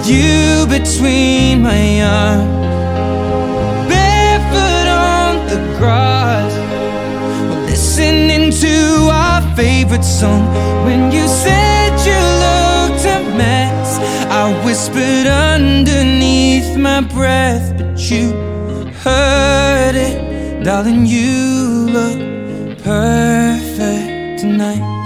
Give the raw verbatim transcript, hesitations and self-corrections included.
you between my arms, barefoot on the grass, listening to our favorite song. When you said you looked a mess, I whispered underneath my breath, but you heard it. Darling, you look perfect tonight.